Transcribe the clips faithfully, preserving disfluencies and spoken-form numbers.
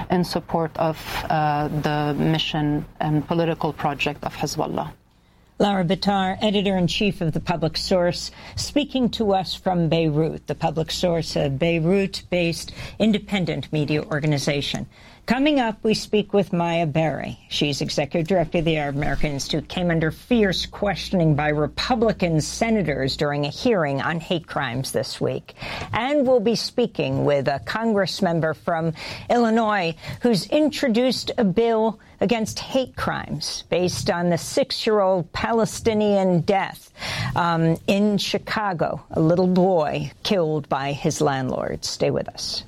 in support of uh, the mission and political project of Hezbollah. Lara Bitar, editor-in-chief of The Public Source, speaking to us from Beirut. The Public Source, a Beirut-based independent media organization. Coming up, we speak with Maya Berry. She's executive director of the Arab American Institute, came under fierce questioning by Republican senators during a hearing on hate crimes this week. And we'll be speaking with a Congress member from Illinois who's introduced a bill against hate crimes based on the six-year-old Palestinian death um, in Chicago, a little boy killed by his landlord. Stay with us.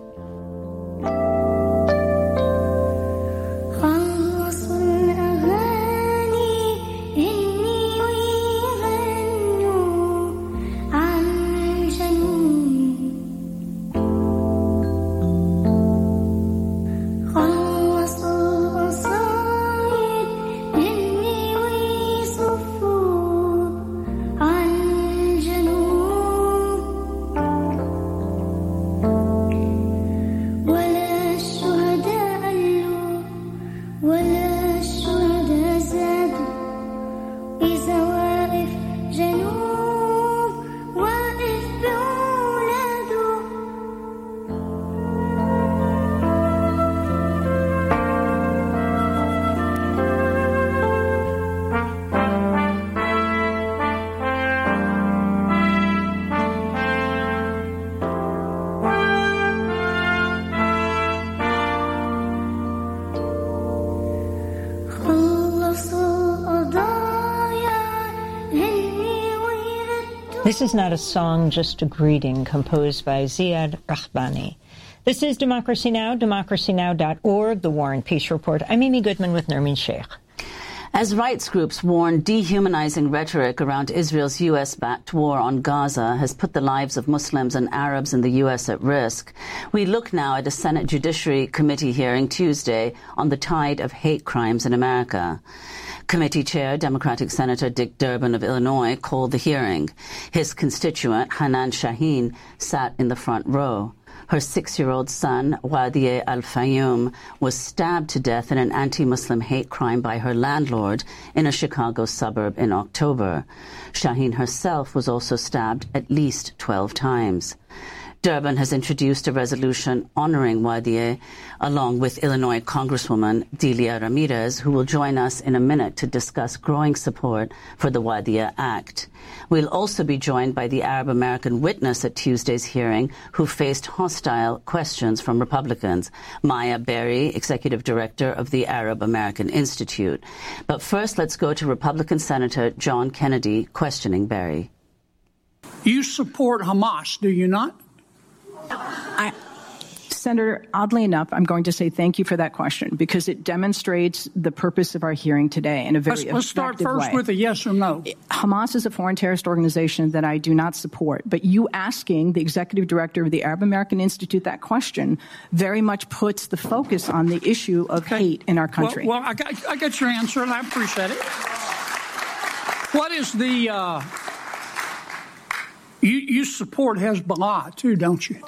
This is not a song, just a greeting composed by Ziad Rahbani. This is Democracy Now!, democracy now dot org, The War and Peace Report. I'm Amy Goodman with Nermeen Sheikh. As rights groups warn, dehumanizing rhetoric around Israel's U S-backed war on Gaza has put the lives of Muslims and Arabs in the U S at risk. We look now at a Senate Judiciary Committee hearing Tuesday on the tide of hate crimes in America. Committee Chair, Democratic Senator Dick Durbin of Illinois, called the hearing. His constituent, Hanan Shaheen, sat in the front row. Her six-year-old son, Wadie Al-Fayoum, was stabbed to death in an anti-Muslim hate crime by her landlord in a Chicago suburb in October. Shaheen herself was also stabbed at least twelve times. Durbin has introduced a resolution honoring Wadie, along with Illinois Congresswoman Delia Ramirez, who will join us in a minute to discuss growing support for the Wadie Act. We'll also be joined by the Arab American witness at Tuesday's hearing, who faced hostile questions from Republicans, Maya Berry, Executive Director of the Arab American Institute. But first, let's go to Republican Senator John Kennedy questioning Berry. You support Hamas, do you not? I, Senator, oddly enough, I'm going to say thank you for that question because it demonstrates the purpose of our hearing today in a very let's, let's start first way. with a yes or no. Hamas is a foreign terrorist organization that I do not support. But you asking the executive director of the Arab American Institute that question very much puts the focus on the issue of okay. hate in our country. Well, well I, got, I got your answer, and I appreciate it. What is the... Uh, You, you support Hezbollah, too, don't you?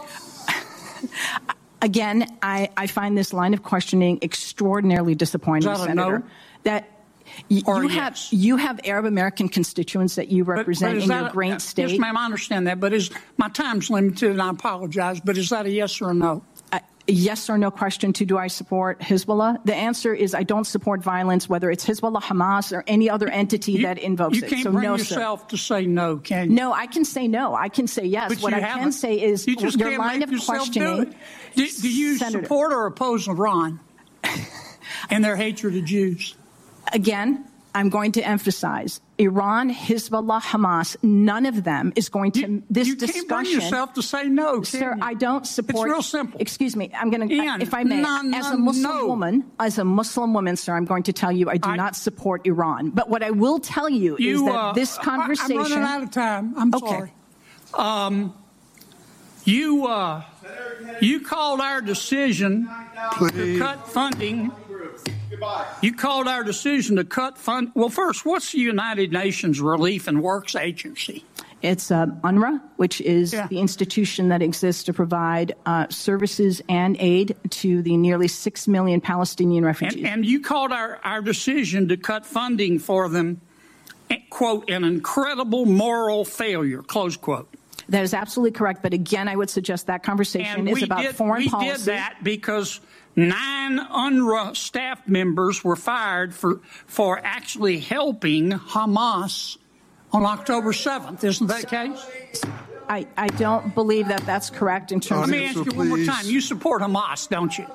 Again, I, I find this line of questioning extraordinarily disappointing, Is that Senator. A no? That y- or you yes? have you have Arab American constituents that you represent but, but in your a, great state. Yes, ma'am, I understand that, but is my time's limited, and I apologize. But is that a yes or a no? A yes or no question to do I support Hezbollah? The answer is I don't support violence, whether it's Hezbollah, Hamas, or any other entity you, that invokes you it. You can't so bring no, yourself sir. to say no, can you? No, I can say no. I can say yes. But what you I haven't. can say is you just your line of questioning. Do, do, do you Senator, support or oppose Iran and their hatred of Jews? Again, I'm going to emphasize Iran, Hezbollah, Hamas, none of them is going to you, this you discussion. You can't bring yourself to say no, can Sir, you? I don't support. It's real simple. Excuse me. I'm going to, Ian, if I may, no, no, as a Muslim no. woman, as a Muslim woman, sir, I'm going to tell you I do I, not support Iran. But what I will tell you, you is that uh, this conversation. I, I'm running out of time. I'm okay. sorry. Um, you uh, you called our decision Please. to cut funding. You called our decision to cut fund. Well, first, what's the United Nations Relief and Works Agency? It's uh, UNRWA, which is Yeah. the institution that exists to provide uh, services and aid to the nearly six million Palestinian refugees. And, and you called our, our decision to cut funding for them, quote, an incredible moral failure, close quote. That is absolutely correct. But again, I would suggest that conversation And is we about did, foreign we policy. did that because nine UNRWA staff members were fired for, for actually helping Hamas on October seventh. Isn't that the case? I, I don't believe that that's correct in terms Let of... me ask you one more time. You support Hamas, don't you?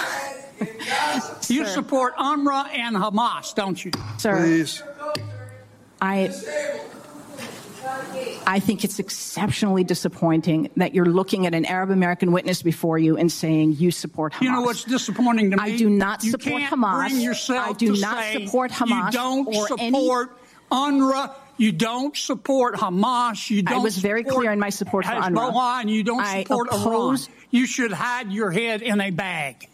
You support UNRWA and Hamas, don't you? Sir, Please. I, I think it's exceptionally disappointing that you're looking at an Arab American witness before you and saying you support Hamas. You know what's disappointing to me? I do not you support can't Hamas. Bring yourself I do to not say support Hamas You don't or support any... UNRWA. You don't support Hamas. You don't. I was very support clear in my support for Hezbollah, UNRWA. and you don't I support oppose... Iran. You should hide your head in a bag.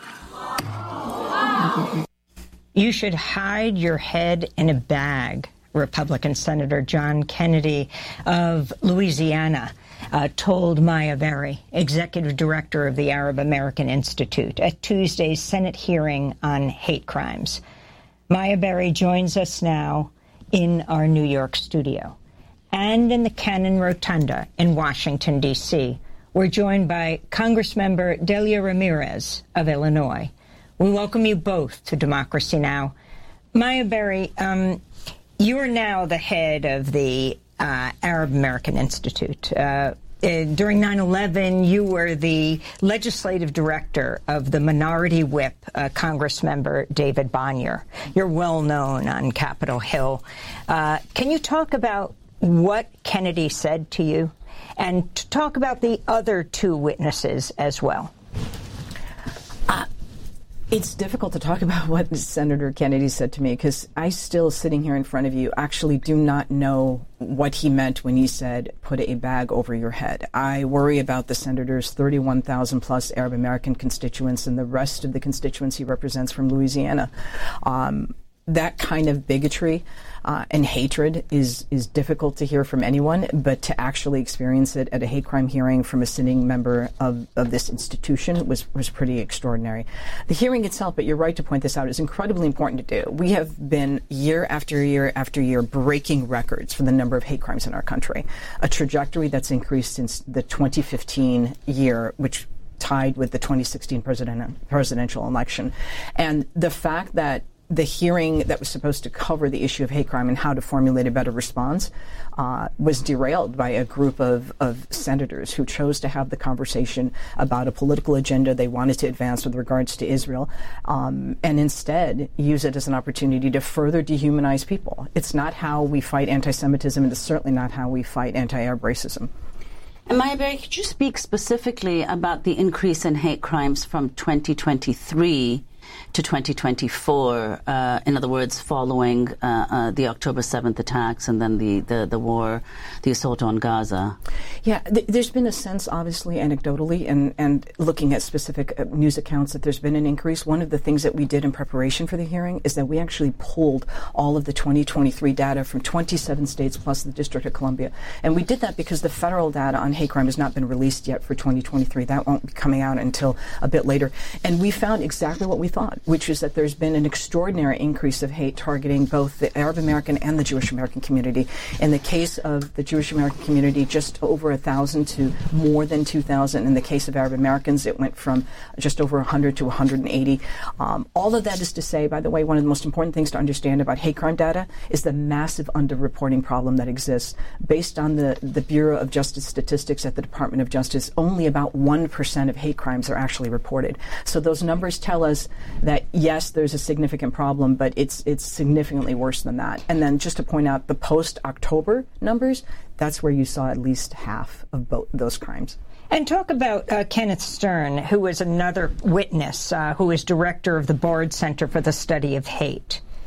You should hide your head in a bag, Republican Senator John Kennedy of Louisiana uh, told Maya Berry, executive director of the Arab American Institute, at Tuesday's Senate hearing on hate crimes. Maya Berry joins us now in our New York studio. And in the Cannon Rotunda in Washington, D C, we're joined by Congressmember Delia Ramirez of Illinois. We welcome you both to Democracy Now! Maya Berry, um, you are now the head of the uh, Arab American Institute. Uh, uh, during nine eleven, you were the legislative director of the Minority Whip, uh, Congressmember David Bonnier. You're well known on Capitol Hill. Uh, can you talk about what Kennedy said to you, and to talk about the other two witnesses as well? Uh, it's difficult to talk about what Senator Kennedy said to me, because I still, sitting here in front of you, actually do not know what he meant when he said, put a bag over your head. I worry about the senator's thirty-one thousand plus Arab American constituents and the rest of the constituents he represents from Louisiana. Um, that kind of bigotry uh, and hatred is is difficult to hear from anyone, but to actually experience it at a hate crime hearing from a sitting member of, of this institution was, was pretty extraordinary. The hearing itself, but you're right to point this out, is incredibly important to do. We have been year after year after year breaking records for the number of hate crimes in our country, a trajectory that's increased since the twenty fifteen year, which tied with the twenty sixteen president, presidential election. And the fact that the hearing that was supposed to cover the issue of hate crime and how to formulate a better response uh, was derailed by a group of, of senators who chose to have the conversation about a political agenda they wanted to advance with regards to Israel, um, and instead use it as an opportunity to further dehumanize people. It's not how we fight anti-Semitism, and it's certainly not how we fight anti-Arab racism. And Maya Berry, could you speak specifically about the increase in hate crimes from twenty twenty-three to twenty twenty-four, uh, in other words, following uh, uh, the October seventh attacks and then the, the, the war, the assault on Gaza? Yeah, th- there's been a sense, obviously, anecdotally, and, and looking at specific uh, news accounts, that there's been an increase. One of the things that we did in preparation for the hearing is that we actually pulled all of the twenty twenty-three data from twenty-seven states plus the District of Columbia. And we did that because the federal data on hate crime has not been released yet for twenty twenty-three. That won't be coming out until a bit later. And we found exactly what we thought, which is that there's been an extraordinary increase of hate targeting both the Arab American and the Jewish American community. In the case of the Jewish American community, just over a thousand to more than two thousand. In the case of Arab Americans, it went from just over one hundred to one hundred eighty. Um, all of that is to say, by the way, one of the most important things to understand about hate crime data is the massive underreporting problem that exists. Based on the, the Bureau of Justice statistics at the Department of Justice, only about one percent of hate crimes are actually reported. So those numbers tell us that, yes, there's a significant problem, but it's it's significantly worse than that. And then just to point out the post-October numbers, that's where you saw at least half of both those crimes. And talk about uh, Kenneth Stern, who was another witness, uh, who is director of the Bard Center for the Study of Hate.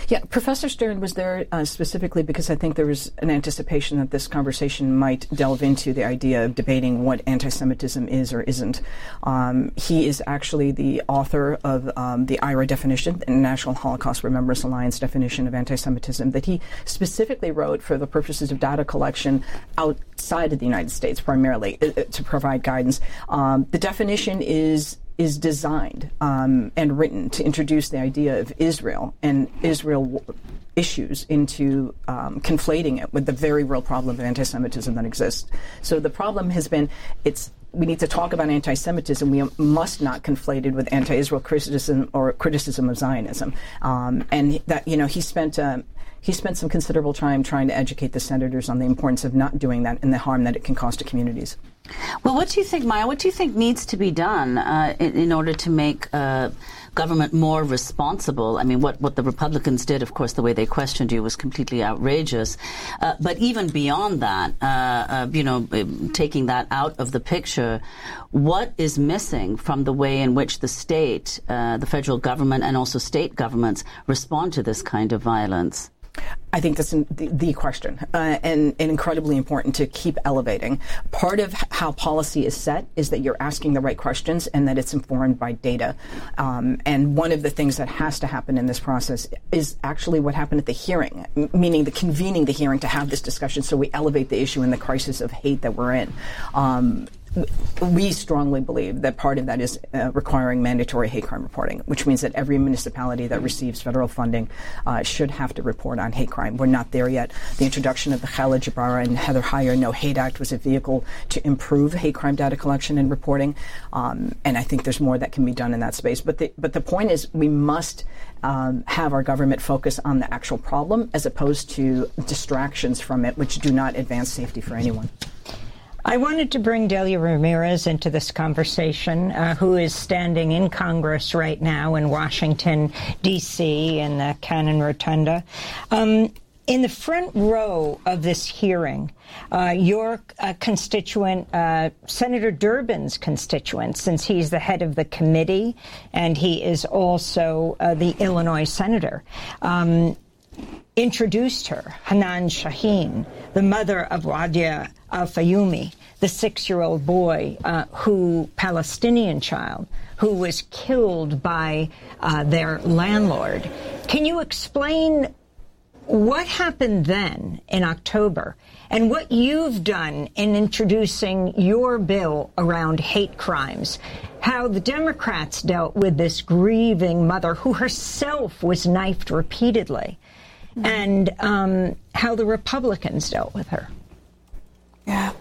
Yeah, Professor Stern was there uh, specifically because I think there was an anticipation that this conversation might delve into the idea of debating what anti-Semitism is or isn't. Um, he is actually the author of um, the I R A definition, the National Holocaust Remembrance Alliance definition of anti-Semitism, that he specifically wrote for the purposes of data collection outside of the United States, primarily, uh, to provide guidance. Um, the definition is is designed um, and written to introduce the idea of Israel and Israel issues into um, conflating it with the very real problem of anti-Semitism that exists. So the problem has been, it's we need to talk about anti-Semitism. We must not conflate it with anti-Israel criticism or criticism of Zionism. Um, and that, you know, he spent uh, he spent some considerable time trying to educate the senators on the importance of not doing that and the harm that it can cause to communities. Well, what do you think, Maya? What do you think needs to be done uh, in, in order to make uh, government more responsible? I mean, what, what the Republicans did, of course, the way they questioned you was completely outrageous. Uh, but even beyond that, uh, uh, you know, taking that out of the picture, what is missing from the way in which the state, uh, the federal government, and also state governments respond to this kind of violence? I think that's the, the question, uh, and, and incredibly important to keep elevating. Part of how policy is set is that you're asking the right questions and that it's informed by data. Um, and one of the things that has to happen in this process is actually what happened at the hearing, m- meaning the convening the hearing to have this discussion so we elevate the issue and the crisis of hate that we're in. Um, We strongly believe that part of that is uh, requiring mandatory hate crime reporting, which means that every municipality that receives federal funding uh, should have to report on hate crime. We're not there yet. The introduction of the Khaled Jabara and Heather Heyer No Hate Act was a vehicle to improve hate crime data collection and reporting, um, and I think there's more that can be done in that space. But the, but the point is we must um, have our government focus on the actual problem as opposed to distractions from it, which do not advance safety for anyone. I wanted to bring Delia Ramirez into this conversation, uh, who is standing in Congress right now in Washington, D C, in the Cannon Rotunda. Um, in the front row of this hearing, uh, your uh, constituent, uh, Senator Durbin's constituent, since he's the head of the committee, and he is also uh, the Illinois senator, um, introduced her, Hanan Shaheen, the mother of Wadia Al-Fayumi, the six-year-old boy uh, who, Palestinian child, who was killed by uh, their landlord. Can you explain what happened then in October and what you've done in introducing your bill around hate crimes? How the Democrats dealt with this grieving mother who herself was knifed repeatedly, mm-hmm. and um, how the Republicans dealt with her. Yeah.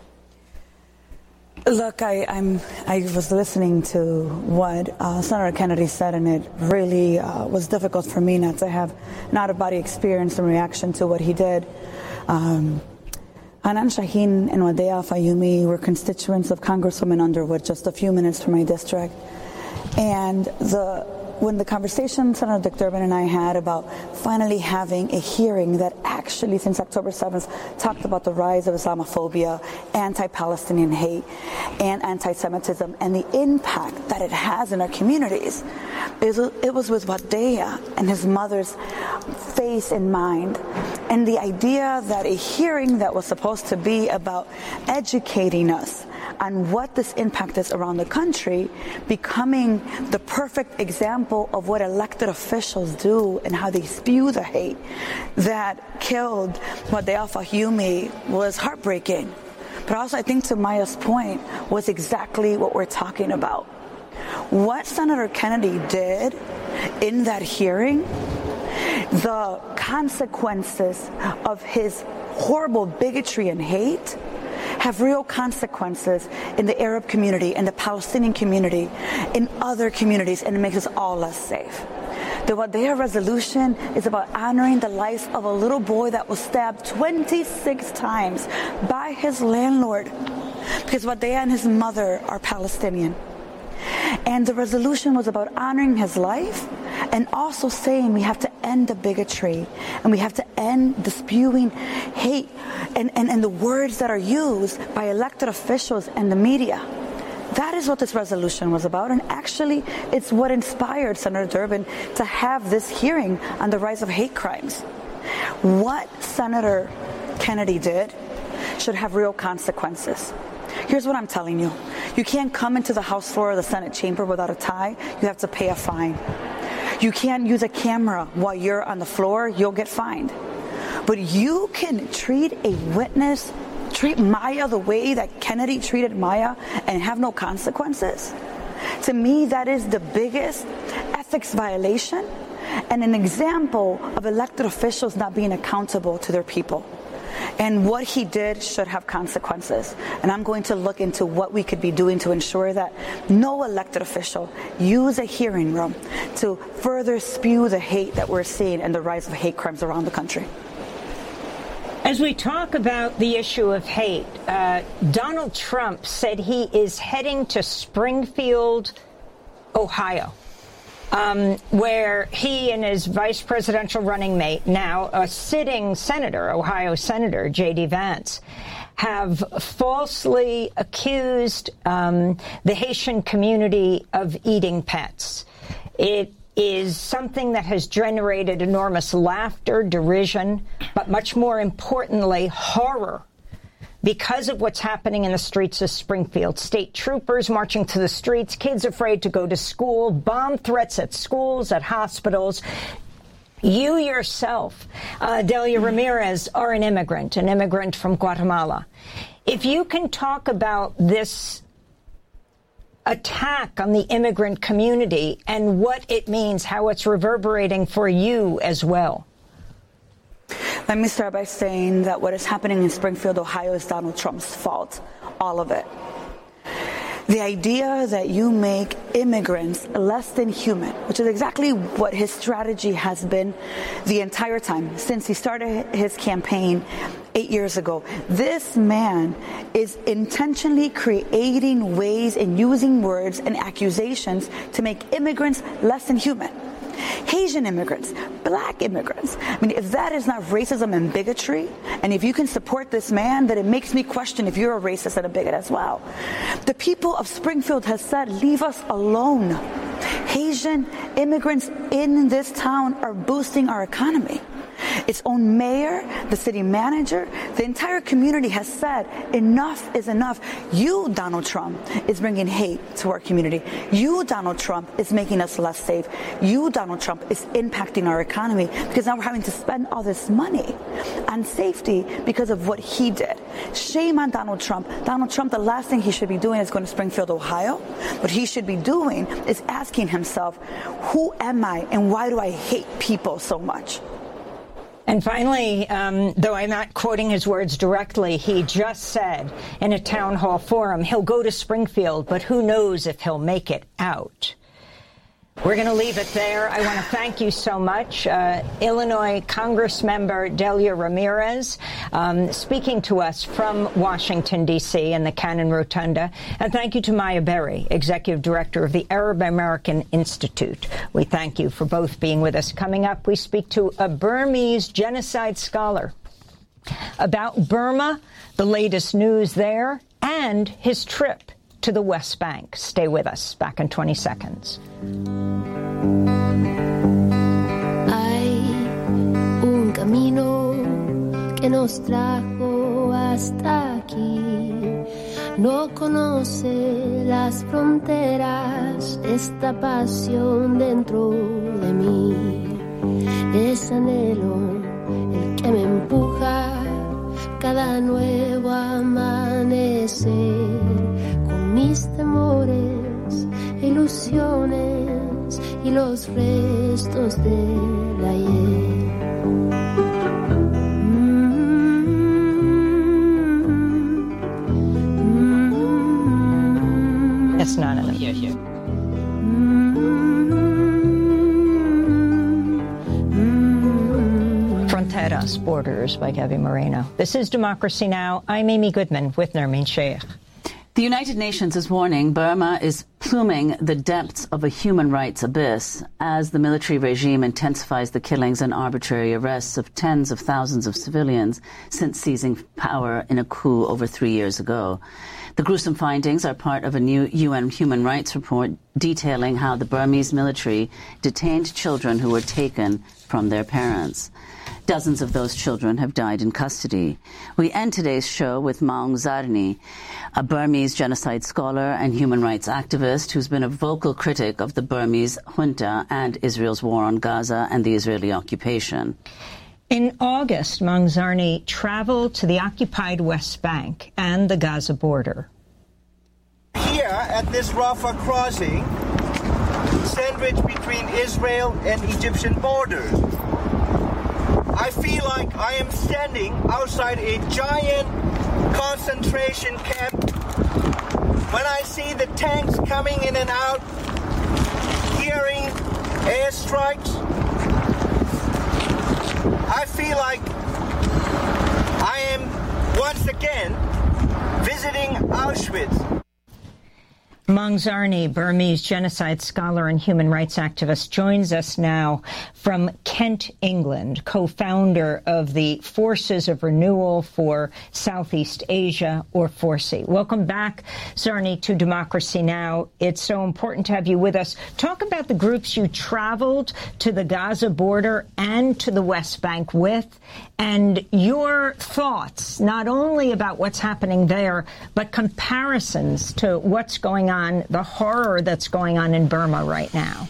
Look, I, I'm, I was listening to what uh, Senator Kennedy said, and it really uh, was difficult for me not to have an out-of-body experience in reaction to what he did. Um, Hanan Shaheen and Wadia Al-Fayumi were constituents of Congresswoman Underwood, just a few minutes from my district. And the when the conversation Senator Dick Durbin and I had about finally having a hearing that actually, since October seventh, talked about the rise of Islamophobia, anti-Palestinian hate, and anti-Semitism, and the impact that it has in our communities, it was with Wadia and his mother's face in mind. And the idea that a hearing that was supposed to be about educating us on what this impact is around the country, becoming the perfect example of what elected officials do and how they spew the hate that killed Wadia Al-Fayumi was heartbreaking. But also, I think to Maya's point, was exactly what we're talking about. What Senator Kennedy did in that hearing, the consequences of his horrible bigotry and hate have real consequences in the Arab community, in the Palestinian community, in other communities, and it makes us all less safe. The Wadia resolution is about honoring the life of a little boy that was stabbed twenty-six times by his landlord, because Wadia and his mother are Palestinian. And the resolution was about honoring his life and also saying we have to end the bigotry and we have to end the spewing hate and, and, and the words that are used by elected officials and the media That is what this resolution was about, and actually it's what inspired Senator Durbin to have this hearing on the rise of hate crimes. What Senator Kennedy did should have real consequences. Here's what I'm telling you. You can't come into the House floor or the Senate chamber without a tie. You have to pay a fine. You can't use a camera while you're on the floor. You'll get fined. But you can treat a witness, treat Maya the way that Kennedy treated Maya and have no consequences. To me, that is the biggest ethics violation and an example of elected officials not being accountable to their people. And what he did should have consequences. And I'm going to look into what we could be doing to ensure that no elected official use a hearing room to further spew the hate that we're seeing and the rise of hate crimes around the country. As we talk about the issue of hate, uh, Donald Trump said he is heading to Springfield, Ohio. Um, where he and his vice presidential running mate, now a sitting senator, Ohio Senator J D Vance, have falsely accused um, the Haitian community of eating pets. It is something that has generated enormous laughter, derision, but much more importantly, horror. Because of what's happening in the streets of Springfield. State troopers marching to the streets, kids afraid to go to school, bomb threats at schools, at hospitals. You yourself, uh, Delia Ramirez, are an immigrant, an immigrant from Guatemala. If you can talk about this attack on the immigrant community and what it means, how it's reverberating for you as well. Let me start by saying that what is happening in Springfield, Ohio is Donald Trump's fault, all of it. The idea that you make immigrants less than human, which is exactly what his strategy has been the entire time since he started his campaign eight years ago. This man is intentionally creating ways and using words and accusations to make immigrants less than human. Haitian immigrants, black immigrants. I mean, if that is not racism and bigotry, and if you can support this man, then it makes me question if you're a racist and a bigot as well. The people of Springfield has said, leave us alone. Haitian immigrants in this town are boosting our economy. Its own mayor, the city manager, the entire community has said enough is enough. You, Donald Trump, is bringing hate to our community. You, Donald Trump, is making us less safe. You, Donald Trump, is impacting our economy because now we're having to spend all this money on safety because of what he did. Shame on Donald Trump. Donald Trump, the last thing he should be doing is going to Springfield, Ohio. What he should be doing is asking himself, who am I and why do I hate people so much? And finally, um, though I'm not quoting his words directly, he just said in a town hall forum, he'll go to Springfield, but who knows if he'll make it out. We're going to leave it there. I want to thank you so much. Uh, Illinois Congressmember Delia Ramirez, um, speaking to us from Washington, D C in the Cannon Rotunda. And thank you to Maya Berry, Executive Director of the Arab American Institute. We thank you for both being with us. Coming up, we speak to a Burmese genocide scholar about Burma, the latest news there, and his trip to the West Bank. Stay with us. Back in twenty seconds. Hay un camino que nos trajo hasta aquí. No conoce las fronteras, esta pasión dentro de mí. Es anhelo el que me empuja cada nuevo amanecer. Mis temores, ilusiones y los restos del ayer. It's not enough. Here, here. Fronteras, Borders by Gabby Moreno. This is Democracy Now! I'm Amy Goodman with Nermeen Sheikh. The United Nations is warning Burma is pluming the depths of a human rights abyss as the military regime intensifies the killings and arbitrary arrests of tens of thousands of civilians since seizing power in a coup over three years ago. The gruesome findings are part of a new U N human rights report detailing how the Burmese military detained children who were taken from their parents. Dozens of those children have died in custody. We end today's show with Maung Zarni, a Burmese genocide scholar and human rights activist who's been a vocal critic of the Burmese junta and Israel's war on Gaza and the Israeli occupation. In August, Maung Zarni traveled to the occupied West Bank and the Gaza border. Here at this Rafah crossing, sandwiched between Israel and Egyptian borders, I feel like I am standing outside a giant concentration camp. When I see the tanks coming in and out, hearing airstrikes, I feel like I am once again visiting Auschwitz. Maung Zarni, Burmese genocide scholar and human rights activist, joins us now from Kent, England, co-founder of the Forces of Renewal for Southeast Asia, or FORCE. Welcome back, Zarni, to Democracy Now! It's so important to have you with us. Talk about the groups you traveled to the Gaza border and to the West Bank with, and your thoughts, not only about what's happening there, but comparisons to what's going on on the horror that's going on in Burma right now.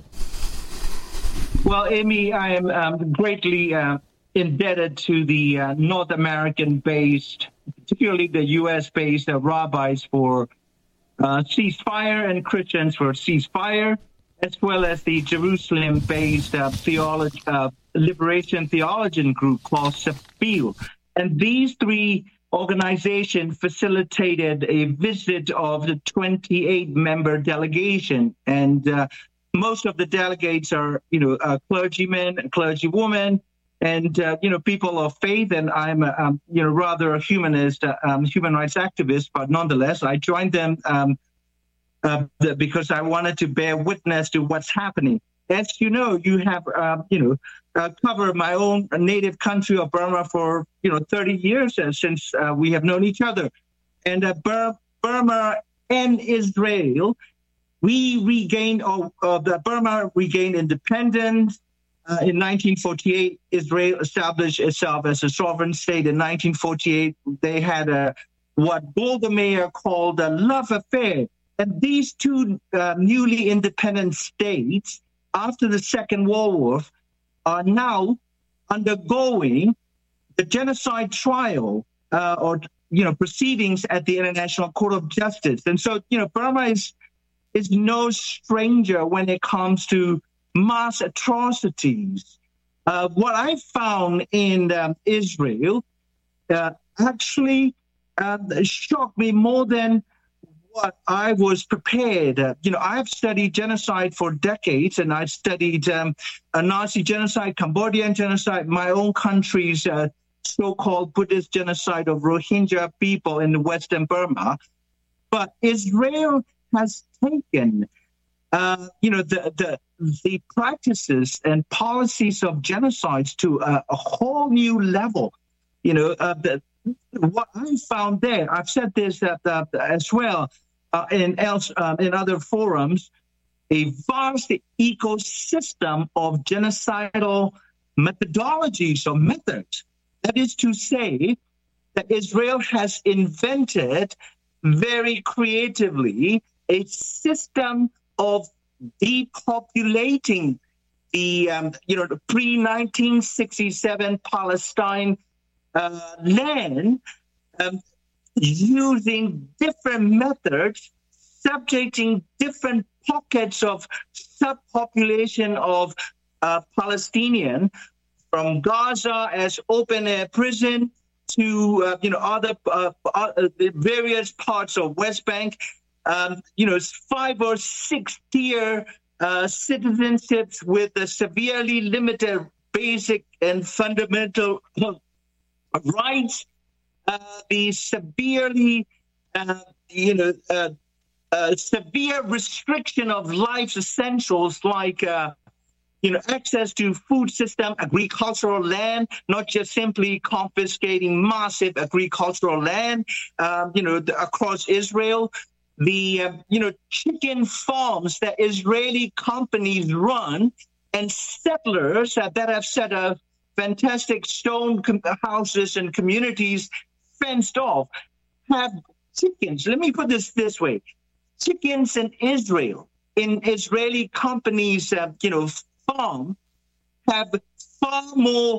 Well, Amy, I am um, greatly uh, indebted to the uh, North American-based, particularly the U S-based uh, rabbis for uh, ceasefire and Christians for ceasefire, as well as the Jerusalem-based uh, theology, uh, liberation theologian group called Sepil. And these three organization facilitated a visit of the twenty-eight member delegation. And uh, most of the delegates are, you know, uh, clergymen and clergywomen and, uh, you know, people of faith. And I'm, a, um, you know, rather a humanist, uh, um, human rights activist. But nonetheless, I joined them um, uh, because I wanted to bear witness to what's happening. As you know, you have, uh, you know, uh, covered my own native country of Burma for, you know, thirty years uh, since uh, we have known each other. And uh, Bur- Burma and Israel, we regained, oh, uh, the Burma regained independence. Uh, in nineteen forty-eight, Israel established itself as a sovereign state. In nineteen forty-eight, they had a what Golda Meir called a love affair. And these two uh, newly independent states, after the Second World War, are now undergoing the genocide trial uh, or, you know, proceedings at the International Court of Justice. And so, you know, Burma is, is no stranger when it comes to mass atrocities. Uh, what I found in um, Israel uh, actually uh, shocked me more than what I was prepared. Uh, you know, I've studied genocide for decades, and I've studied um, a Nazi genocide, Cambodian genocide, my own country's uh, so-called Buddhist genocide of Rohingya people in Western Burma. But Israel has taken, uh, you know, the, the the practices and policies of genocides to a, a whole new level. You know, uh, the, what I found there, I've said this uh, uh, as well, Uh, in else uh, in other forums, a vast ecosystem of genocidal methodologies or methods. That is to say that Israel has invented very creatively a system of depopulating the, um, you know, the pre nineteen sixty-seven Palestine uh, land, um, using different methods, subjecting different pockets of subpopulation of uh, Palestinian, from Gaza as open-air prison to uh, you know other uh, uh, various parts of West Bank. Um, you know, five or six tier uh, citizenships with a severely limited basic and fundamental rights. Uh, the severely, uh, you know, uh, uh, severe restriction of life's essentials like, uh, you know, access to food system, agricultural land, not just simply confiscating massive agricultural land, um, you know, the, across Israel. The, uh, you know, chicken farms that Israeli companies run and settlers uh, that have set up fantastic stone com- houses and communities fenced off have chickens. Let me put this this way. Chickens in Israel, in Israeli companies, uh, you know, farm, have far more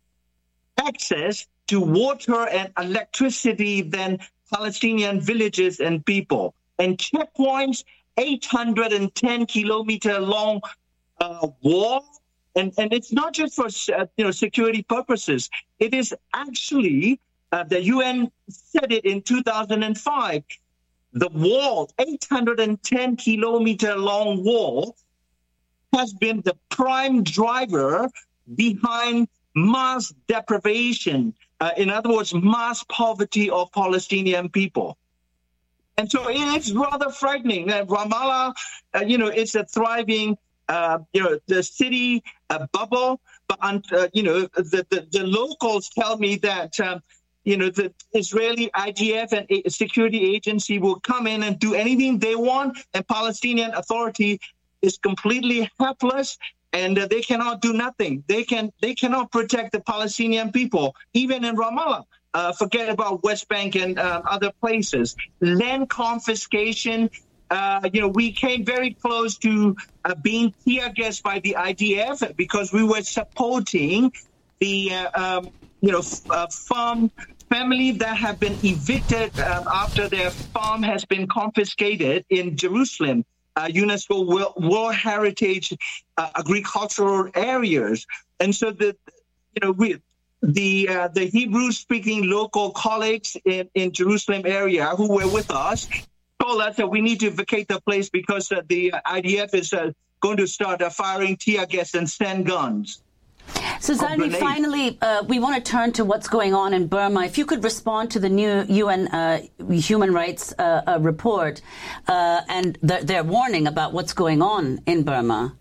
access to water and electricity than Palestinian villages and people. And checkpoints, eight hundred ten kilometer long uh, wall, and and it's not just for uh, you know security purposes. It is actually uh, the U N said it in two thousand five. The wall, eight hundred ten kilometer long wall, has been the prime driver behind mass deprivation. Uh, in other words, mass poverty of Palestinian people. And so it's rather frightening. Uh, Ramallah, uh, you know, it's a thriving, uh, you know, the city uh, bubble. But, uh, you know, the, the, the locals tell me that, um, you know, the Israeli I D F and security agency will come in and do anything they want. And Palestinian Authority is completely helpless. And uh, they cannot do nothing. They can they cannot protect the Palestinian people, even in Ramallah. Uh, forget about West Bank and uh, other places. Land confiscation. Uh, you know, we came very close to uh, being tear gassed by the I D F because we were supporting the uh, um, you know f- uh, farm family that have been evicted uh, after their farm has been confiscated in Jerusalem. Uh, UNESCO World, World Heritage uh, agricultural areas, and so the you know we the uh, the Hebrew-speaking local colleagues in, in Jerusalem area who were with us told us that we need to vacate the place because uh, the I D F is uh, going to start uh, firing tear gas and sand guns. So, Zarni, finally, uh, we want to turn to what's going on in Burma. If you could respond to the new U N uh, human rights uh, uh, report uh, and the, their warning about what's going on in Burma.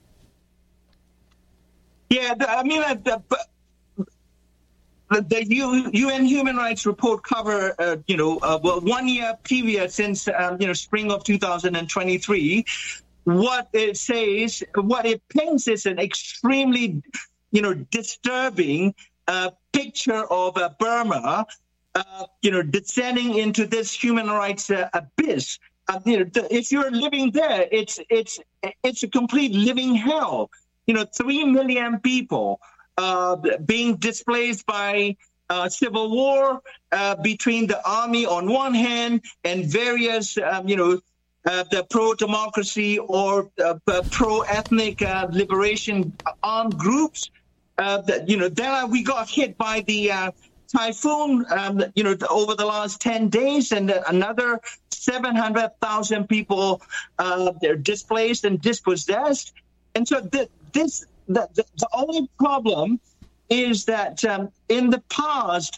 Yeah, the, I mean, uh, the, the, the U, UN human rights report cover, uh, you know, uh, well, one year period since, um, you know, spring of two thousand twenty-three. What it says, what it paints is an extremely you know, disturbing uh, picture of uh, Burma, uh, you know, descending into this human rights uh, abyss. Uh, you know, the, if you're living there, it's it's it's a complete living hell. You know, three million people uh, being displaced by uh, civil war uh, between the army on one hand and various, um, you know, uh, the pro-democracy or uh, pro-ethnic uh, liberation armed groups. Uh, that, you know, then we got hit by the uh, typhoon, um, you know, over the last ten days, and another seven hundred thousand people uh, they're displaced and dispossessed. And so the, this, the, the, the only problem is that um, in the past,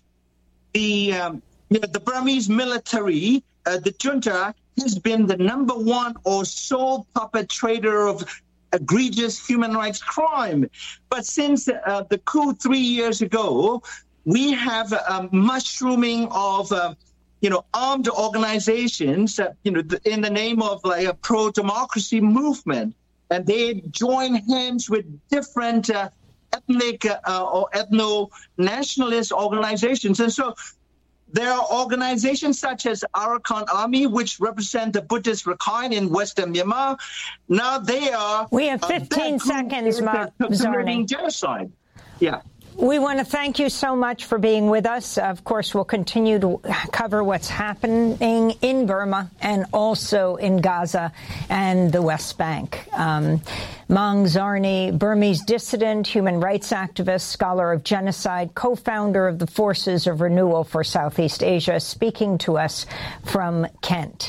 the um, you know, the Burmese military, uh, the junta, has been the number one or sole perpetrator of egregious human rights crime. But since uh, the coup three years ago, we have a mushrooming of, uh, you know, armed organizations, uh, you know, in the name of like a pro-democracy movement. And they join hands with different uh, ethnic uh, or ethno-nationalist organizations. And so there are organizations such as Arakan Army, which represent the Buddhist Rakhine in Western Myanmar. Now they are... We have fifteen uh, seconds, Ma- committing genocide. Yeah. We want to thank you so much for being with us. Of course, we'll continue to cover what's happening in Burma and also in Gaza and the West Bank. Um, Maung Zarni, Burmese dissident, human rights activist, scholar of genocide, co-founder of the Forces of Renewal for Southeast Asia, speaking to us from Kent.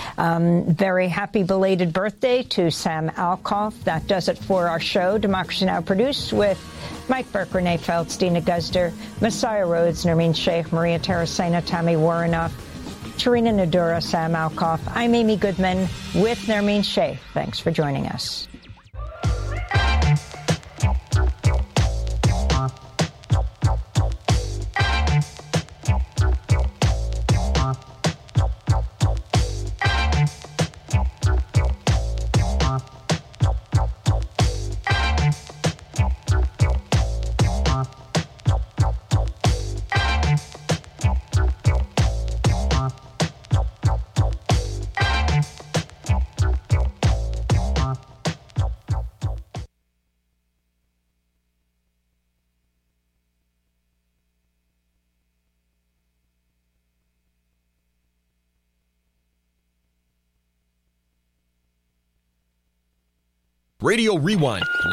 Um, very happy belated birthday to Sam Alcoff. That does it for our show. Democracy Now! Produced with Mike Burke, Renee Feltz, Dina Guzder, Messiah Rhodes, Nermeen Sheikh, Maria Taracena, Tammy Warrenoff, Tarina Nadura, Sam Alcoff. I'm Amy Goodman with Nermeen Sheikh. Thanks for joining us. Radio Rewind.